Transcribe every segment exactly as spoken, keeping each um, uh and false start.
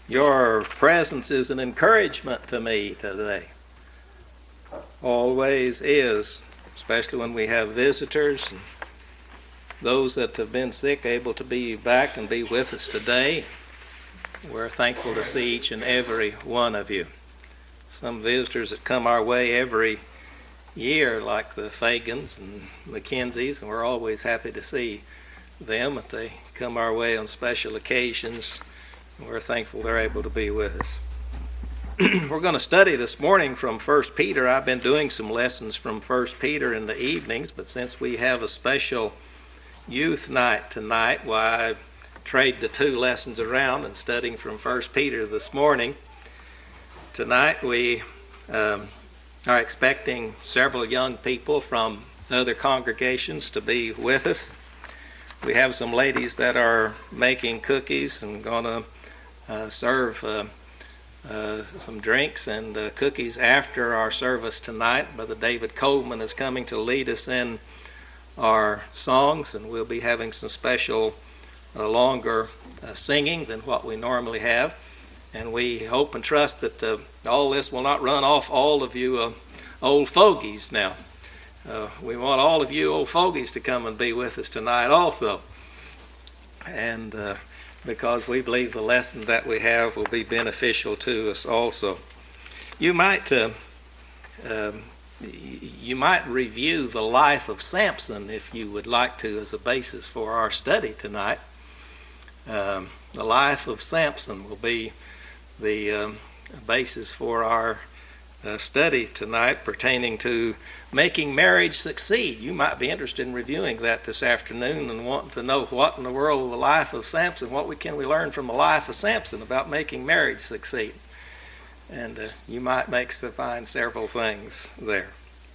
Your presence is an encouragement to me today. Always is, especially when we have visitors and those that have been sick able to be back and be with us today. We're thankful to see each and every one of you. Some visitors that come our way every year, like the Fagans and Mackenzies, and we're always happy to see them. If they come our way on special occasions, we're thankful they're able to be with us. We're going to study this morning from First Peter. I've been doing some lessons from First Peter in the evenings, but since we have a special youth night tonight, why I trade the two lessons around and studying from First Peter this morning. Tonight we um, are expecting several young people from other congregations to be with us. We have some ladies that are making cookies and going to uh, serve uh, uh, some drinks and uh, cookies after our service tonight. Brother David Coleman is coming to lead us in our songs, and we'll be having some special uh, longer uh, singing than what we normally have. And we hope and trust that uh, all this will not run off all of you uh, old fogies now. Uh, we want all of you old fogies to come and be with us tonight also. And uh, because we believe the lesson that we have will be beneficial to us also. You might uh, um, you might review the life of Samson if you would like to as a basis for our study tonight. Um, the life of Samson will be the um, basis for our uh, study tonight pertaining to making marriage succeed. You might be interested in reviewing that this afternoon and wanting to know what in the world of the life of Samson, what we can we learn from the life of Samson about making marriage succeed. And uh, you might make find several things there.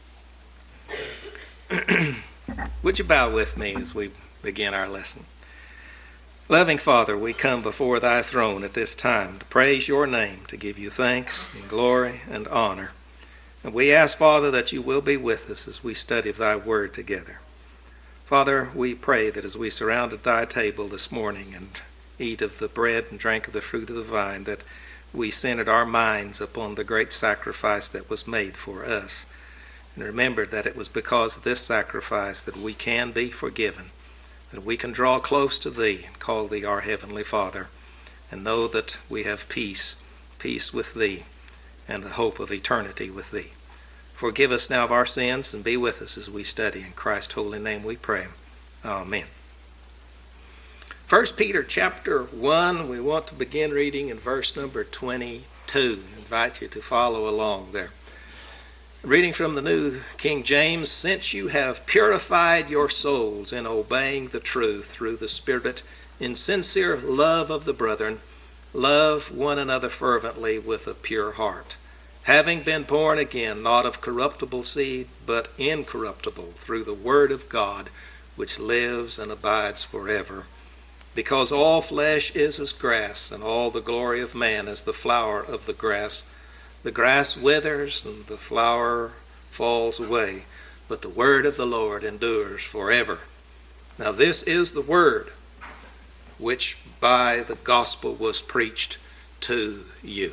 Would you bow with me as we begin our lesson? Loving Father, we come before thy throne at this time to praise your name, to give you thanks and glory and honor. And we ask, Father, that you will be with us as we study thy word together. Father, we pray that as we surround at thy table this morning and eat of the bread and drink of the fruit of the vine, that we centered our minds upon the great sacrifice that was made for us. And remember that it was because of this sacrifice that we can be forgiven, that we can draw close to thee and call thee our heavenly Father, and know that we have peace, peace with thee, and the hope of eternity with thee. Forgive us now of our sins and be with us as we study. In Christ's holy name we pray. Amen. First Peter chapter one, we want to begin reading in verse number twenty-two. I invite you to follow along there. Reading from the New King James, since you have purified your souls in obeying the truth through the Spirit in sincere love of the brethren, love one another fervently with a pure heart, having been born again, not of corruptible seed, but incorruptible, through the word of God, which lives and abides forever. Because all flesh is as grass, and all the glory of man as the flower of the grass. The grass withers, and the flower falls away, but the word of the Lord endures forever. Now this is the word which by the gospel was preached to you.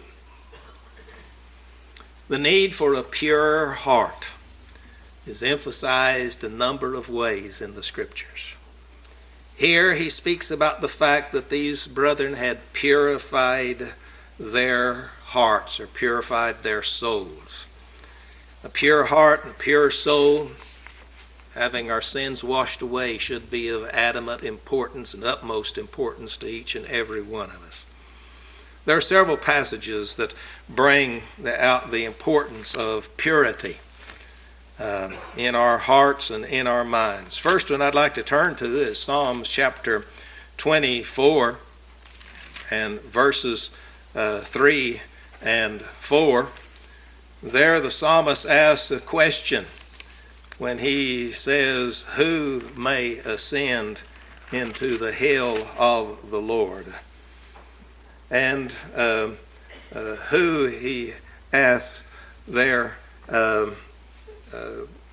The need for a pure heart is emphasized a number of ways in the Scriptures. Here he speaks about the fact that these brethren had purified their hearts, or purified their souls. A pure heart and a pure soul, having our sins washed away, should be of adamant importance and utmost importance to each and every one of us. There are several passages that bring out the importance of purity uh, in our hearts and in our minds. First one I'd like to turn to is Psalms chapter twenty-four and verses uh, three and four. There the psalmist asks a question when he says, who may ascend into the hill of the Lord? And uh, uh, who he asks there, uh, uh,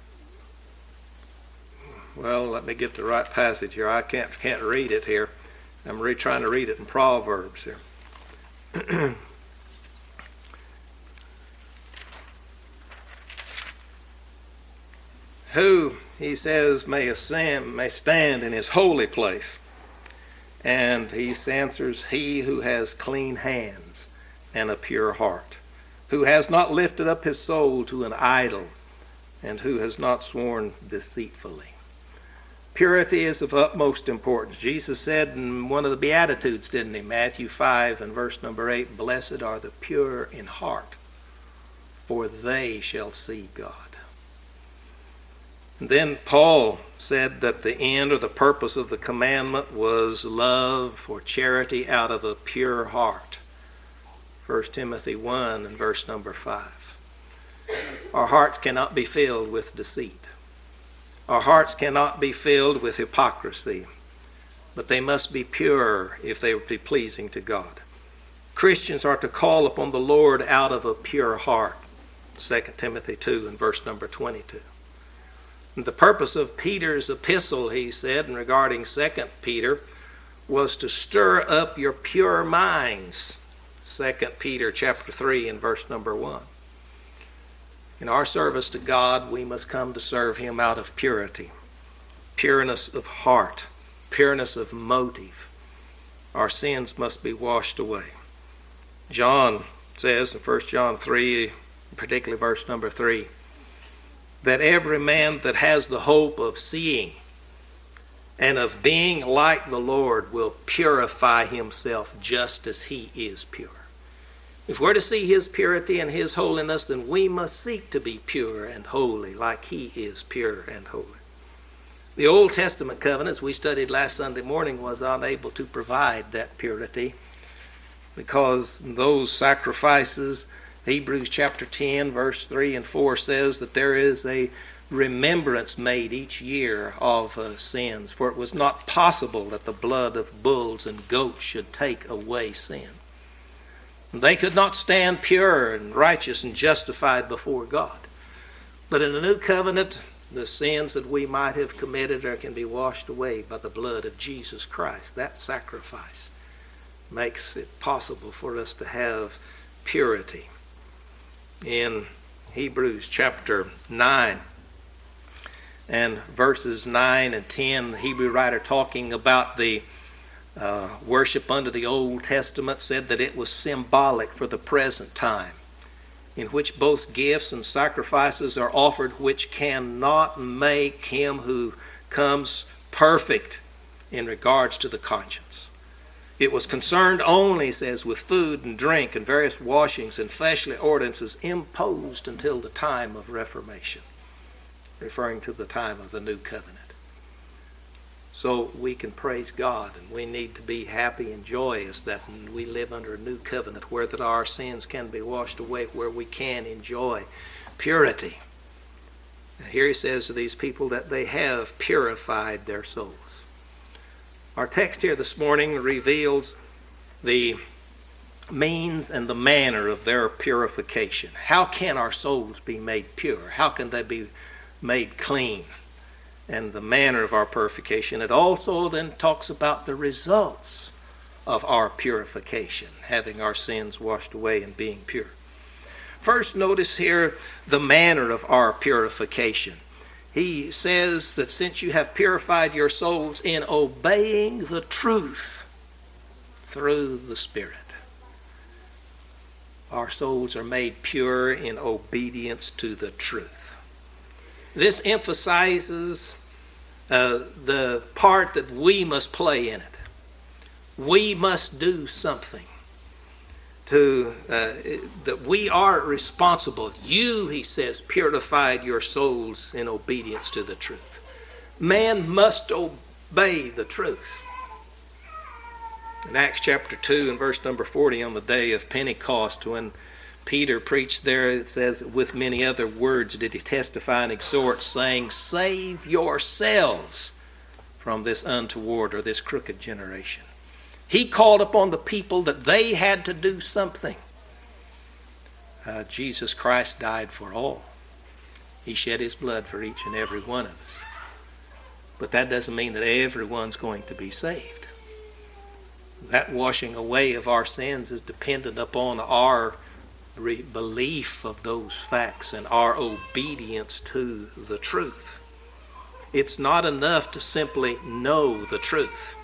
well, let me get the right passage here. I can't can't read it here. I'm re- trying to read it in Proverbs here. Who, he says, may ascend, may stand in his holy place. And he answers, he who has clean hands and a pure heart, who has not lifted up his soul to an idol, and who has not sworn deceitfully. Purity is of utmost importance. Jesus said in one of the Beatitudes, didn't he? Matthew five and verse number eight, blessed are the pure in heart, for they shall see God. And then Paul said that the end or the purpose of the commandment was love or charity out of a pure heart. First Timothy one and verse number five. Our hearts cannot be filled with deceit. Our hearts cannot be filled with hypocrisy, but they must be pure if they will be pleasing to God. Christians are to call upon the Lord out of a pure heart. Second Timothy two and verse number twenty-two. And the purpose of Peter's epistle, he said, and regarding Second Peter, was to stir up your pure minds. Second Peter chapter three and verse number one. In our service to God, we must come to serve him out of purity, pureness of heart, pureness of motive. Our sins must be washed away. John says in First John three, particularly verse number three, that every man that has the hope of seeing and of being like the Lord will purify himself just as he is pure. If we're to see his purity and his holiness, then we must seek to be pure and holy like he is pure and holy. The Old Testament covenant, as we studied last Sunday morning, was unable to provide that purity because those sacrifices, Hebrews chapter ten, verse three and four says that there is a remembrance made each year of uh, sins, for it was not possible that the blood of bulls and goats should take away sin. They could not stand pure and righteous and justified before God. But in the new covenant, the sins that we might have committed are, can be washed away by the blood of Jesus Christ. That sacrifice makes it possible for us to have purity. In Hebrews chapter nine and verses nine and ten, the Hebrew writer talking about the uh, worship under the Old Testament said that it was symbolic for the present time, in which both gifts and sacrifices are offered which cannot make him who comes perfect in regards to the conscience. It was concerned only, says, with food and drink and various washings and fleshly ordinances imposed until the time of Reformation, referring to the time of the New Covenant. So we can praise God, and we need to be happy and joyous that we live under a new covenant where that our sins can be washed away, where we can enjoy purity. And here he says to these people that they have purified their souls. Our text here this morning reveals the means and the manner of their purification. How can our souls be made pure? How can they be made clean? And the manner of our purification. It also then talks about the results of our purification, having our sins washed away and being pure. First, notice here the manner of our purification. He says that since you have purified your souls in obeying the truth through the Spirit, our souls are made pure in obedience to the truth. This emphasizes uh, the part that we must play in it. We must do something to uh, that we are responsible. You, he says, purified your souls in obedience to the truth. Man must obey the truth. In Acts chapter two and verse number forty, on the day of Pentecost, when Peter preached there, it says, with many other words did he testify and exhort, saying, save yourselves from this untoward or this crooked generation. He called upon the people that they had to do something. Uh, Jesus Christ died for all. He shed his blood for each and every one of us. But that doesn't mean that everyone's going to be saved. That washing away of our sins is dependent upon our re- belief of those facts and our obedience to the truth. It's not enough to simply know the truth.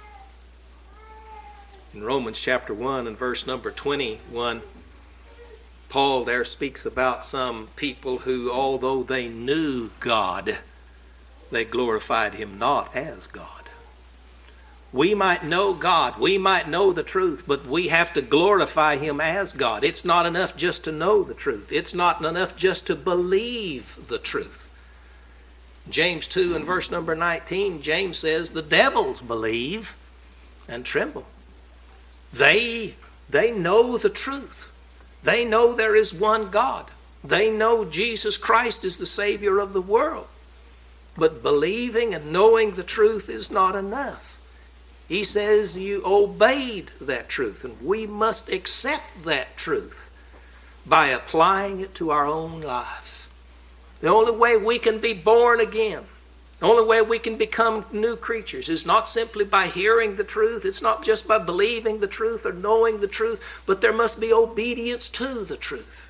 In Romans chapter one and verse number twenty-one, Paul there speaks about some people who, although they knew God, they glorified him not as God. We might know God, we might know the truth, but we have to glorify him as God. It's not enough just to know the truth. It's not enough just to believe the truth. James two and verse number nineteen, James says, the devils believe and tremble. They, they know the truth. They know there is one God. They know Jesus Christ is the Savior of the world. But believing and knowing the truth is not enough. He says you obeyed that truth, and we must accept that truth by applying it to our own lives. The only way we can be born again, the only way we can become new creatures is not simply by hearing the truth. It's not just by believing the truth or knowing the truth, but there must be obedience to the truth.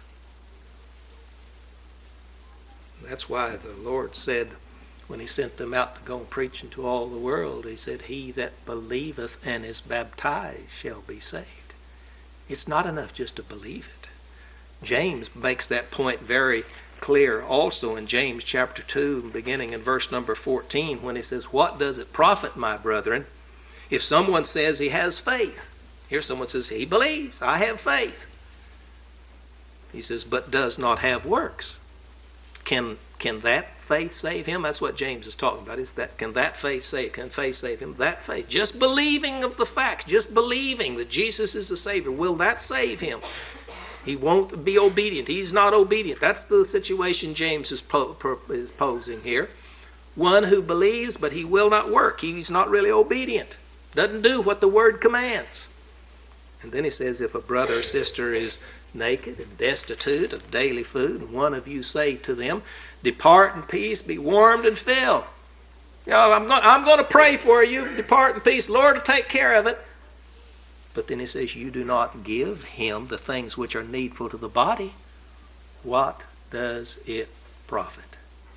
That's why the Lord said, when he sent them out to go and preach into all the world, he said, he that believeth and is baptized shall be saved. It's not enough just to believe it. James makes that point very clear also in James chapter two, beginning in verse number fourteen, when he says, what does it profit, my brethren, if someone says he has faith? Here someone says, he believes, I have faith. He says, but does not have works. Can Can that faith save him? That's what James is talking about. Is that can that faith save? Can faith save him? That faith, just believing of the facts, just believing that Jesus is the Savior, will that save him? He won't be obedient. He's not obedient. That's the situation James is, po- is posing here. One who believes, but he will not work. He's not really obedient. Doesn't do what the Word commands. And then he says, if a brother or sister is naked and destitute of daily food, and one of you say to them, depart in peace, be warmed and filled. You know, I'm going, I'm going to pray for you. Depart in peace. Lord will take care of it. But then he says, you do not give him the things which are needful to the body. What does it profit?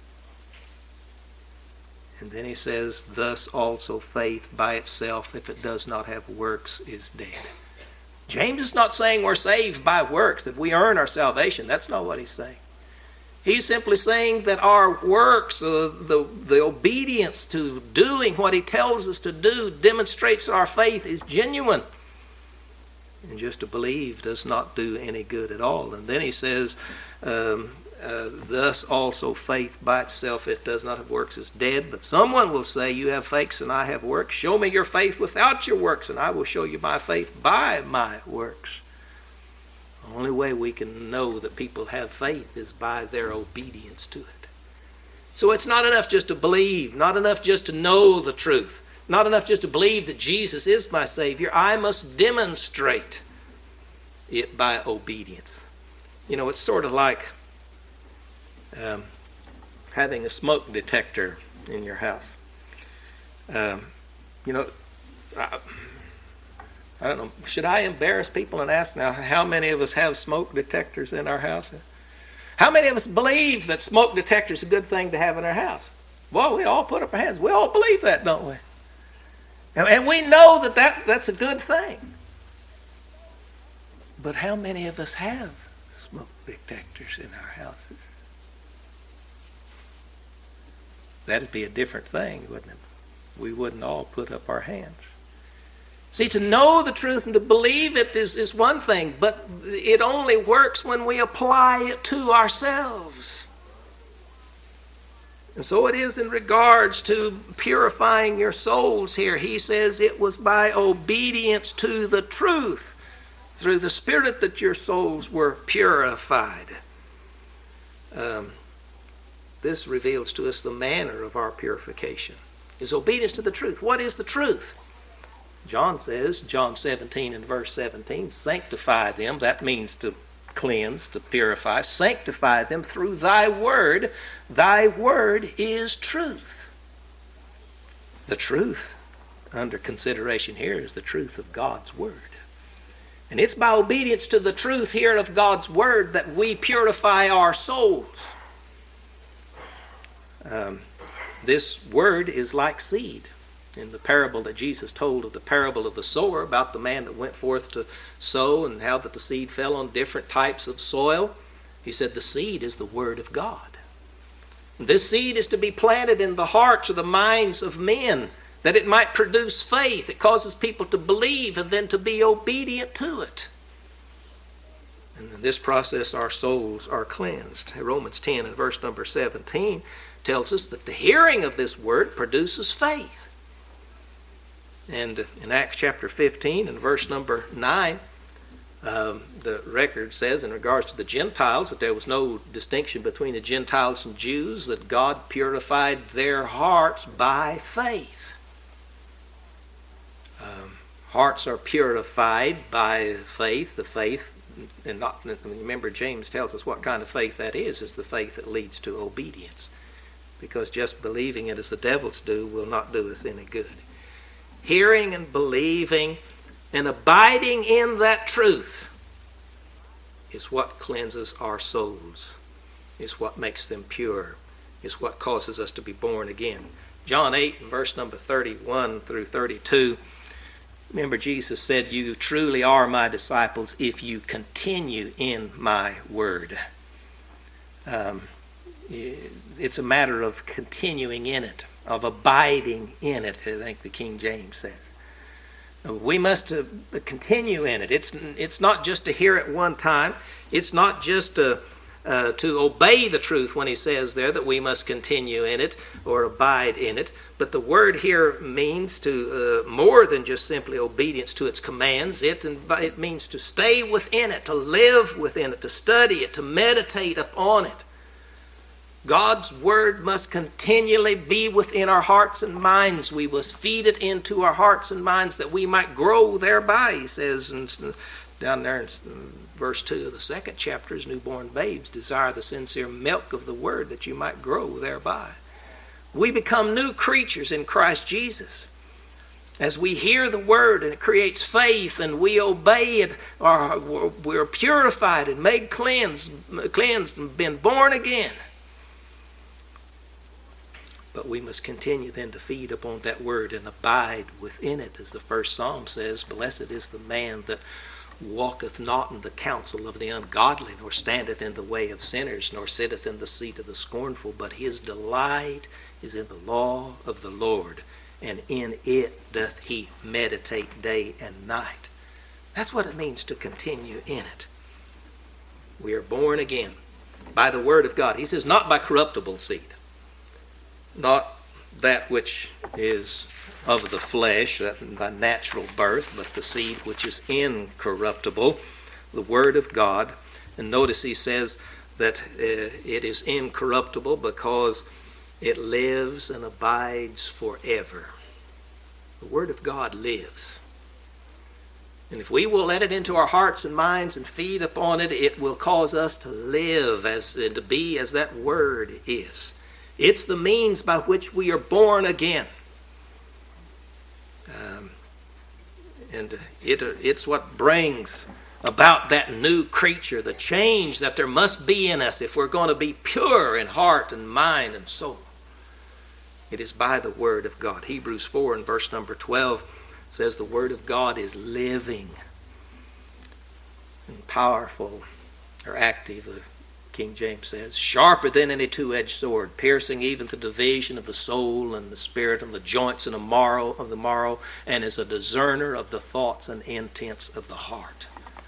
And then he says, thus also faith by itself, if it does not have works, is dead. James is not saying we're saved by works, that we earn our salvation. That's not what he's saying. He's simply saying that our works, uh, the, the obedience to doing what he tells us to do, demonstrates that our faith is genuine. And just to believe does not do any good at all. And then he says, um, uh, thus also faith by itself, it does not have works, is dead. But someone will say, you have faith and I have works. Show me your faith without your works, and I will show you my faith by my works. The only way we can know that people have faith is by their obedience to it. So it's not enough just to believe, not enough just to know the truth, not enough just to believe that Jesus is my Savior. I must demonstrate it by obedience. You know, it's sort of like um, having a smoke detector in your house. Um, you know, I, I don't know, should I embarrass people and ask now how many of us have smoke detectors in our house? How many of us believe that smoke detector is a good thing to have in our house? Well, we all put up our hands. We all believe that, don't we? And, and we know that, that that's a good thing. But how many of us have smoke detectors in our houses? That'd be a different thing, wouldn't it? We wouldn't all put up our hands. See, to know the truth and to believe it is, is one thing, but it only works when we apply it to ourselves. And so it is in regards to purifying your souls here. He says it was by obedience to the truth, through the Spirit, that your souls were purified. Um, this reveals to us the manner of our purification. Is obedience to the truth. What is the truth? John says, John seventeen and verse seventeen, sanctify them. That means to cleanse, to purify. Sanctify them through thy word. Thy word is truth. The truth under consideration here is the truth of God's Word. And it's by obedience to the truth here of God's Word that we purify our souls. Um, this Word is like seed. In the parable that Jesus told of the parable of the sower, about the man that went forth to sow and how that the seed fell on different types of soil, he said the seed is the Word of God. This seed is to be planted in the hearts or the minds of men, that it might produce faith. It causes people to believe and then to be obedient to it. And in this process our souls are cleansed. Romans ten and verse number seventeen tells us that the hearing of this word produces faith. And in Acts chapter fifteen and verse number nine, um, the record says in regards to the Gentiles that there was no distinction between the Gentiles and Jews, that God purified their hearts by faith. Um, hearts are purified by faith. The faith, and not remember James tells us what kind of faith that is, is the faith that leads to obedience. Because just believing it as the devils do will not do us any good. Hearing and believing and abiding in that truth is what cleanses our souls, is what makes them pure, is what causes us to be born again. John eight, verse number thirty-one through thirty-two, remember Jesus said, "You truly are my disciples if you continue in my word." Um, it's a matter of continuing in it, of abiding in it, I think the King James says. We must uh, continue in it. It's it's not just to hear it one time. It's not just to, uh, to obey the truth when he says there that we must continue in it or abide in it. But the word here means to uh, more than just simply obedience to its commands. It, it means to stay within it, to live within it, to study it, to meditate upon it. God's word must continually be within our hearts and minds. We must feed it into our hearts and minds that we might grow thereby, he says in, down there in verse two of the second chapter, as newborn babes desire the sincere milk of the word that you might grow thereby. We become new creatures in Christ Jesus. As we hear the word and it creates faith and we obey it, or we're purified and made cleansed, cleansed and been born again. But we must continue then to feed upon that word and abide within it. As the first psalm says, "Blessed is the man that walketh not in the counsel of the ungodly, nor standeth in the way of sinners, nor sitteth in the seat of the scornful, but his delight is in the law of the Lord, and in it doth he meditate day and night." That's what it means to continue in it. We are born again by the word of God. He says, not by corruptible seed, not that which is of the flesh, by natural birth, but the seed which is incorruptible, the word of God. And notice he says that uh, it is incorruptible because it lives and abides forever. The word of God lives. And if we will let it into our hearts and minds and feed upon it, it will cause us to live as to be as that word is. It's the means by which we are born again. Um, and it, it's what brings about that new creature, the change that there must be in us if we're going to be pure in heart and mind and soul. It is by the word of God. Hebrews four and verse number twelve says the word of God is living and powerful, or active, King James says, sharper than any two-edged sword, piercing even the division of the soul and the spirit and the joints and the marrow of the marrow, and is a discerner of the thoughts and intents of the heart.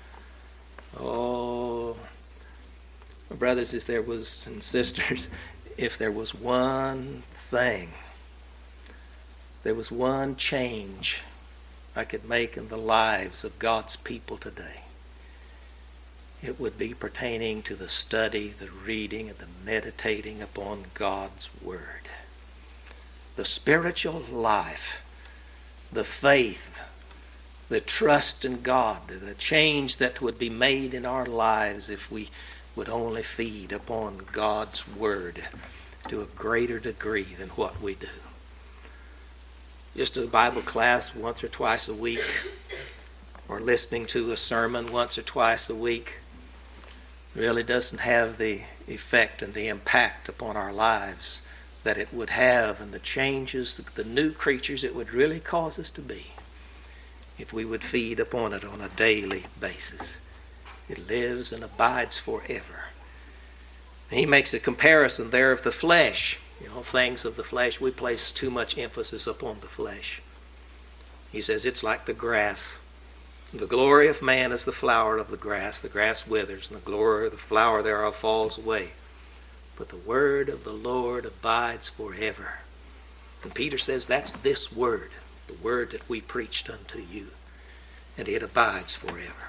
Oh, brothers, if there was, and sisters, if there was one thing, there was one change I could make in the lives of God's people today, it would be pertaining to the study, the reading, and the meditating upon God's Word. The spiritual life, the faith, the trust in God, the change that would be made in our lives if we would only feed upon God's Word to a greater degree than what we do. just a Bible class once or twice a week, or listening to a sermon once or twice a week, really doesn't have the effect and the impact upon our lives that it would have, and the changes, the new creatures it would really cause us to be if we would feed upon it on a daily basis. It lives and abides forever. And he makes a comparison there of the flesh. You know, things of the flesh, we place too much emphasis upon the flesh. He says it's like the grass. The glory of man is the flower of the grass. The grass withers, and the glory of the flower thereof falls away. But the word of the Lord abides forever. And Peter says that's this word, the word that we preached unto you, and it abides forever.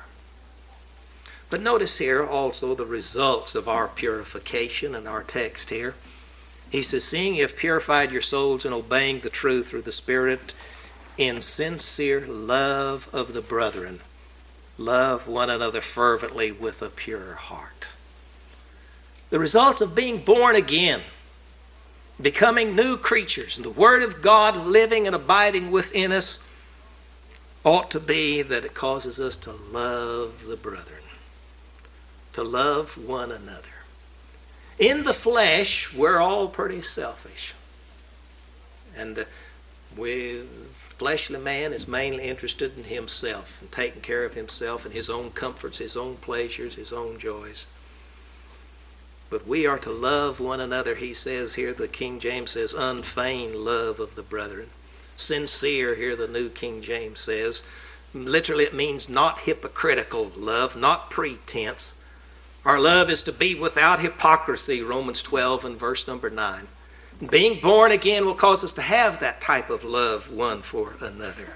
But notice here also the results of our purification in our text here. He says, seeing you have purified your souls in obeying the truth through the Spirit, in sincere love of the brethren, love one another fervently with a pure heart. The result of being born again, becoming new creatures, and the Word of God living and abiding within us, ought to be that it causes us to love the brethren, to love one another. In the flesh, we're all pretty selfish. And uh, we, fleshly man is mainly interested in himself and taking care of himself and his own comforts, his own pleasures, his own joys. But we are to love one another, he says here, the King James says, unfeigned love of the brethren. Sincere, here the New King James says. Literally it means not hypocritical love, not pretense. Our love is to be without hypocrisy, Romans twelve and verse number nine. Being born again will cause us to have that type of love one for another.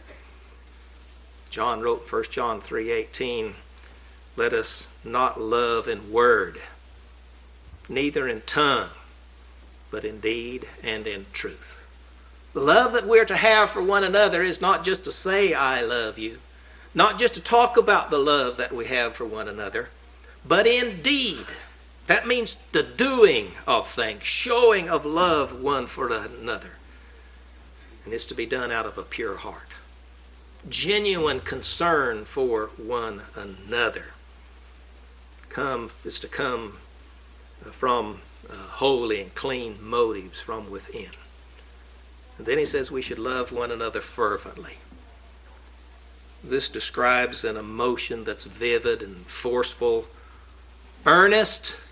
John wrote First John three eighteen, let us not love in word, neither in tongue, but in deed and in truth. The love that we're to have for one another is not just to say, I love you, not just to talk about the love that we have for one another, but in deed. That means the doing of things, showing of love one for another. And it's to be done out of a pure heart. Genuine concern for one another. Come, is to come from uh, holy and clean motives from within. And then he says we should love one another fervently. This describes an emotion that's vivid and forceful, earnest,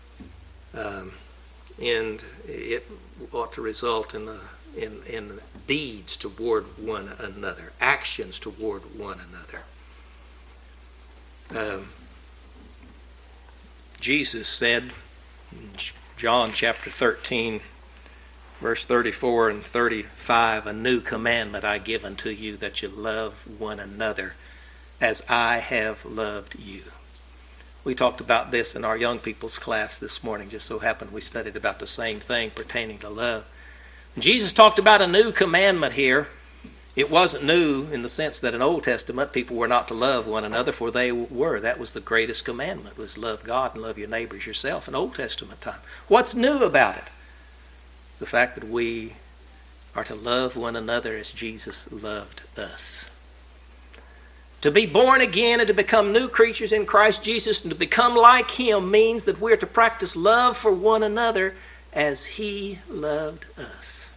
um, and it ought to result in, the, in, in deeds toward one another, actions toward one another. Um, Jesus said, John chapter thirteen, verse thirty-four and thirty-five, a new commandment I give unto you, that you love one another as I have loved you. We talked about this in our young people's class this morning. Just so happened we studied about the same thing pertaining to love. Jesus talked about a new commandment here. It wasn't new in the sense that in Old Testament people were not to love one another, for they were. That was the greatest commandment, was love God and love your neighbors yourself in Old Testament time. What's new about it? The fact that we are to love one another as Jesus loved us. To be born again and to become new creatures in Christ Jesus and to become like Him means that we're to practice love for one another as He loved us.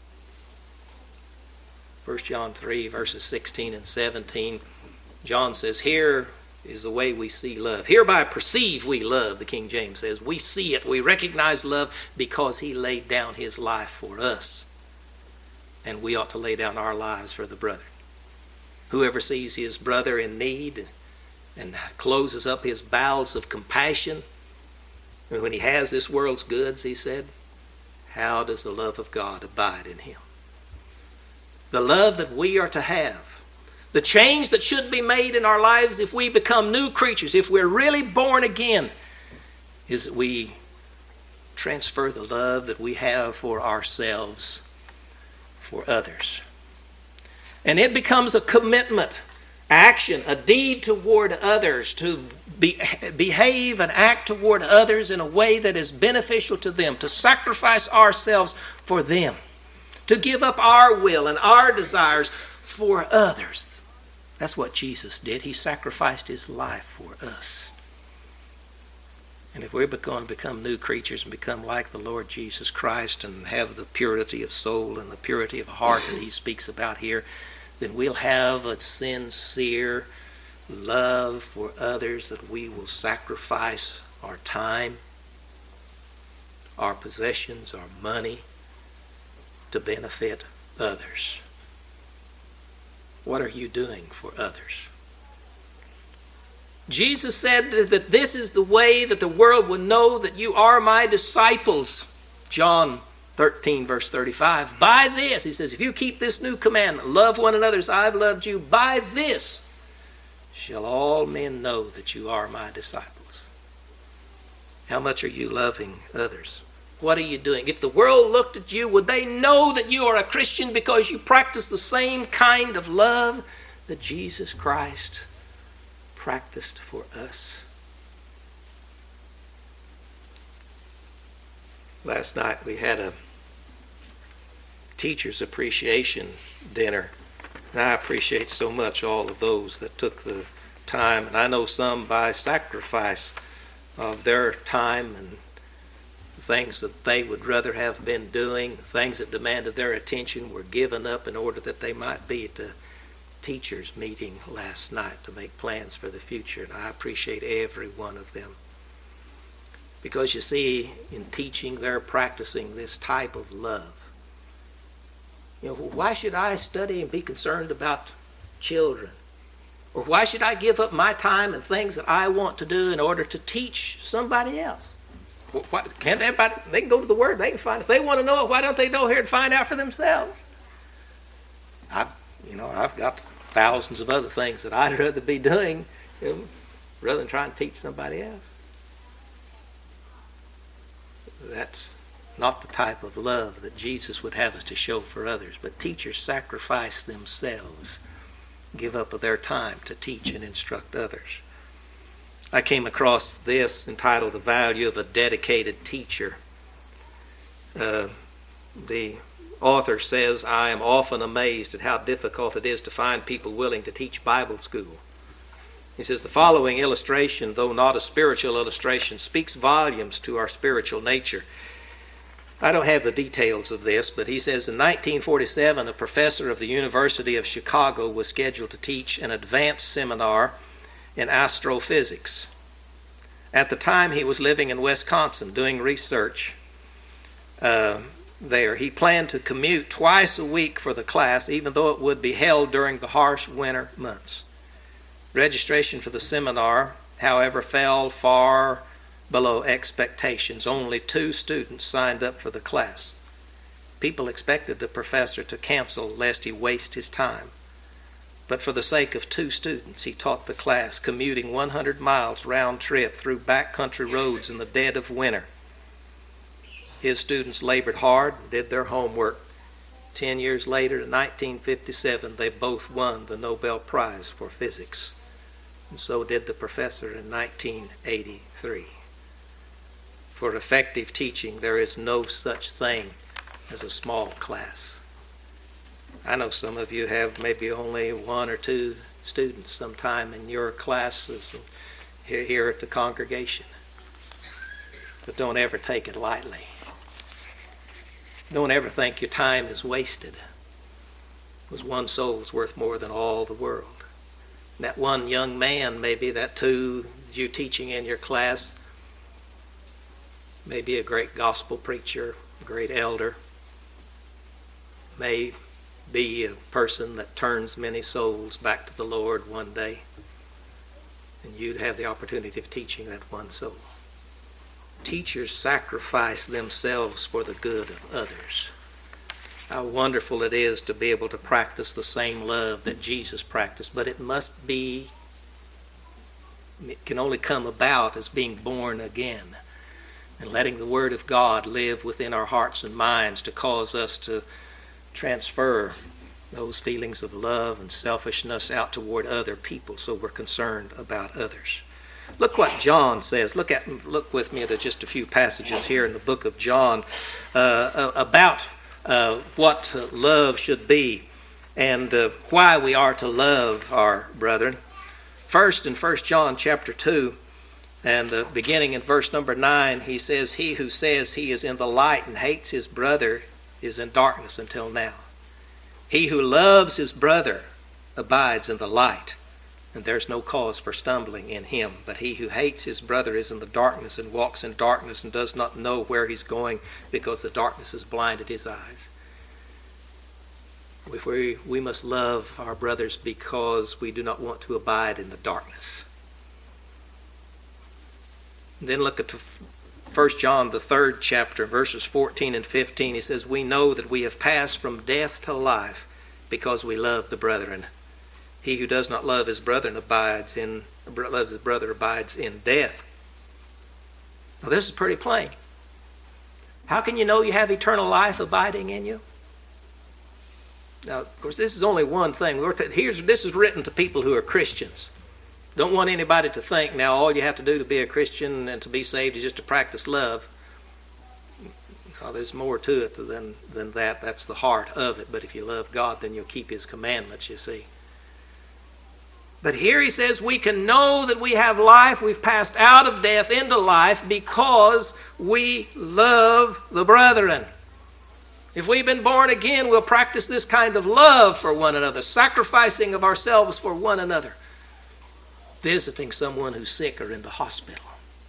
First John three, verses sixteen and seventeen, John says, here is the way we see love. Hereby perceive we love, the King James says. We see it, we recognize love because He laid down His life for us. And we ought to lay down our lives for the brother. Whoever sees his brother in need and closes up his bowels of compassion, and when he has this world's goods, he said, how does the love of God abide in him? The love that we are to have, the change that should be made in our lives if we become new creatures, if we're really born again, is that we transfer the love that we have for ourselves for others. And it becomes a commitment, action, a deed toward others, to be, behave and act toward others in a way that is beneficial to them, to sacrifice ourselves for them, to give up our will and our desires for others. That's what Jesus did. He sacrificed his life for us. And if we're going to become new creatures and become like the Lord Jesus Christ and have the purity of soul and the purity of heart that he speaks about here, then we'll have a sincere love for others, that we will sacrifice our time, our possessions, our money to benefit others. What are you doing for others? Jesus said that this is the way that the world will know that you are my disciples. John thirteen, verse thirty-five. By this, he says, if you keep this new commandment, love one another as I've loved you, by this shall all men know that you are my disciples. How much are you loving others? What are you doing? If the world looked at you, would they know that you are a Christian because you practice the same kind of love that Jesus Christ practiced for us? Last night we had a teacher's appreciation dinner, and I appreciate so much all of those that took the time, and I know some by sacrifice of their time and things that they would rather have been doing, things that demanded their attention were given up in order that they might be at the teachers' meeting last night to make plans for the future. And I appreciate every one of them. Because you see, in teaching, they're practicing this type of love. You know, why should I study and be concerned about children? Or why should I give up my time and things that I want to do in order to teach somebody else? Why, can't everybody, they can go to the Word, they can find, if they want to know it, why don't they go here and find out for themselves? I've, you know, I've got thousands of other things that I'd rather be doing, you know, rather than trying to teach somebody else. That's not the type of love that Jesus would have us to show for others. But teachers sacrifice themselves, give up of their time to teach and instruct others. I came across this entitled The Value of a Dedicated Teacher. Uh, the author says, I am often amazed at how difficult it is to find people willing to teach Bible school. He says, the following illustration, though not a spiritual illustration, speaks volumes to our spiritual nature. I don't have the details of this, but he says in nineteen forty-seven, a professor of the University of Chicago was scheduled to teach an advanced seminar in astrophysics. At the time, he was living in Wisconsin doing research uh, there. He planned to commute twice a week for the class, even though it would be held during the harsh winter months. Registration for the seminar, however, fell far below expectations. Only two students signed up for the class. People expected the professor to cancel lest he waste his time. But for the sake of two students, he taught the class, commuting one hundred miles round trip through backcountry roads in the dead of winter. His students labored hard and did their homework. Ten years later, in nineteen fifty-seven, they both won the Nobel Prize for Physics. And so did the professor in nineteen eighty-three. For effective teaching, there is no such thing as a small class. I know some of you have maybe only one or two students sometime in your classes here, here at the congregation. But don't ever take it lightly. Don't ever think your time is wasted, because one soul is worth more than all the world. And that one young man, maybe that two you're teaching in your class, may be a great gospel preacher, a great elder, may be a person that turns many souls back to the Lord one day, and you'd have the opportunity of teaching that one soul. Teachers sacrifice themselves for the good of others. How wonderful it is to be able to practice the same love that Jesus practiced, but it must be, it can only come about as being born again and letting the Word of God live within our hearts and minds to cause us to transfer those feelings of love and selfishness out toward other people, so we're concerned about others. Look what John says. Look at look with me at just a few passages here in the book of John uh, about uh, what love should be and uh, why we are to love our brethren. First, in First John chapter two, and uh, beginning in verse number nine, he says, "He who says he is in the light and hates his brother is in darkness until now. He who loves his brother abides in the light, and there's no cause for stumbling in him. But he who hates his brother is in the darkness and walks in darkness and does not know where he's going, because the darkness has blinded his eyes." If we, we must love our brothers because we do not want to abide in the darkness. Then look at First John, the third chapter, verses fourteen and fifteen. He says, "We know that we have passed from death to life because we love the brethren. He who does not love his brethren abides in loves his brother abides in death." Now this is pretty plain. How can you know you have eternal life abiding in you? Now, of course, this is only one thing. Here's, this is written to people who are Christians. Don't want anybody to think now all you have to do to be a Christian and to be saved is just to practice love. No, there's more to it than, than that. That's the heart of it. But if you love God, then you'll keep his commandments, you see. But here he says we can know that we have life. We've passed out of death into life because we love the brethren. If we've been born again, we'll practice this kind of love for one another, sacrificing of ourselves for one another, visiting someone who's sick or in the hospital,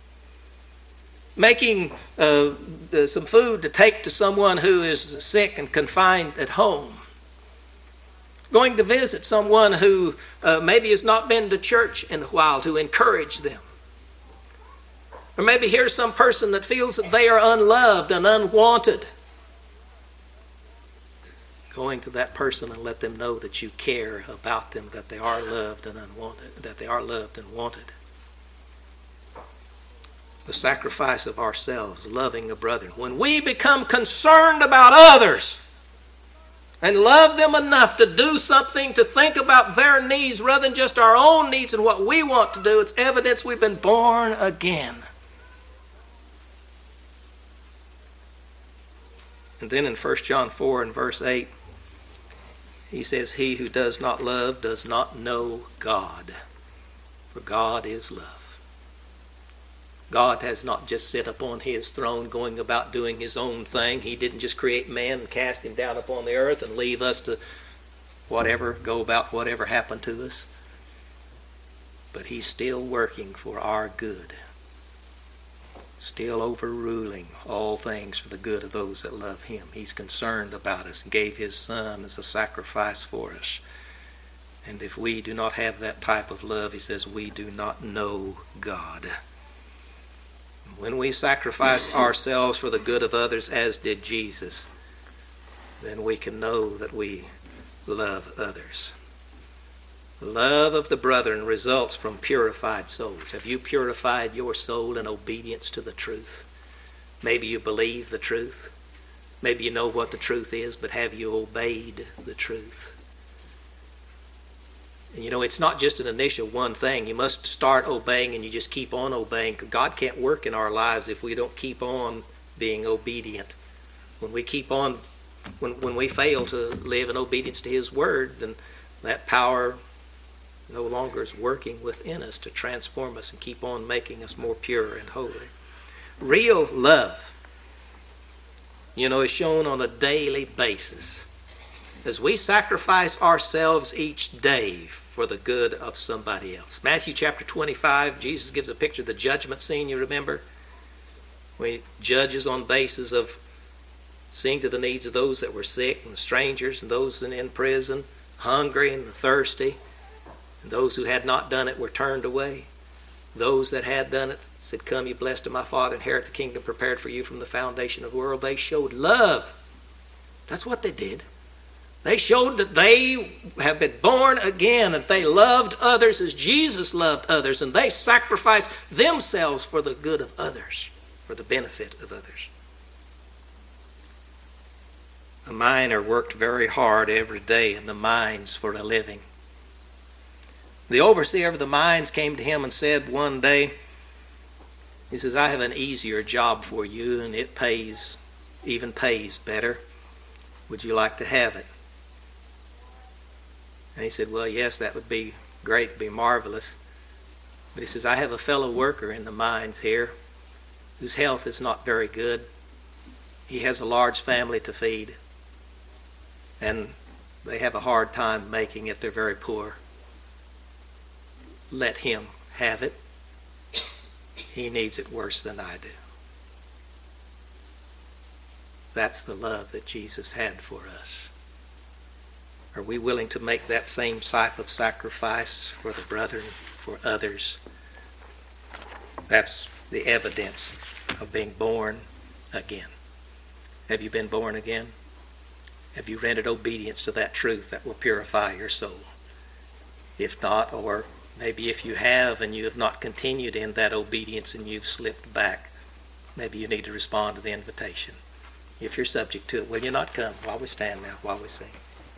making uh, some food to take to someone who is sick and confined at home, going to visit someone who uh, maybe has not been to church in a while to encourage them. Or maybe here's some person that feels that they are unloved and unwanted. Going to that person and let them know that you care about them, that they are loved and unwanted, that they are loved and wanted. The sacrifice of ourselves, loving a brother. When we become concerned about others and love them enough to do something, to think about their needs rather than just our own needs and what we want to do, it's evidence we've been born again. And then in First John four and verse eight, he says, "He who does not love does not know God, for God is love." God has not just sit upon his throne going about doing his own thing. He didn't just create man and cast him down upon the earth and leave us to whatever, go about whatever happened to us. But he's still working for our good, still overruling all things for the good of those that love him. He's concerned about us and gave his son as a sacrifice for us. And if we do not have that type of love, he says, we do not know God. When we sacrifice ourselves for the good of others, as did Jesus, then we can know that we love others. The love of the brethren results from purified souls. Have you purified your soul in obedience to the truth? Maybe you believe the truth. Maybe you know what the truth is, but have you obeyed the truth? And you know, it's not just an initial one thing. You must start obeying and you just keep on obeying. God can't work in our lives if we don't keep on being obedient. When we keep on, when, when we fail to live in obedience to his word, then that power no longer is working within us to transform us and keep on making us more pure and holy. Real love, you know, is shown on a daily basis as we sacrifice ourselves each day for the good of somebody else. Matthew chapter twenty-five, Jesus gives a picture of the judgment scene, you remember? Where he judges on basis of seeing to the needs of those that were sick and the strangers and those in prison, hungry and the thirsty. And those who had not done it were turned away. Those that had done it said, "Come, you blessed of my Father, inherit the kingdom prepared for you from the foundation of the world." They showed love. That's what they did. They showed that they have been born again, that they loved others as Jesus loved others, and they sacrificed themselves for the good of others, for the benefit of others. A miner worked very hard every day in the mines for a living. The overseer of the mines came to him and said one day, he says, "I have an easier job for you, and it pays, even pays better. Would you like to have it? And he said, well, yes, that would be great, be marvelous. But he says, I have a fellow worker in the mines here whose health is not very good. He has a large family to feed, and they have a hard time making it. They're very poor. Let him have it. He needs it worse than I do. That's the love that Jesus had for us. Are we willing to make that same type of sacrifice for the brethren, for others? That's the evidence of being born again. Have you been born again? Have you rendered obedience to that truth that will purify your soul? If not, or maybe if you have and you have not continued in that obedience and you've slipped back, maybe you need to respond to the invitation. If you're subject to it, will you not come while we stand now, while we sing?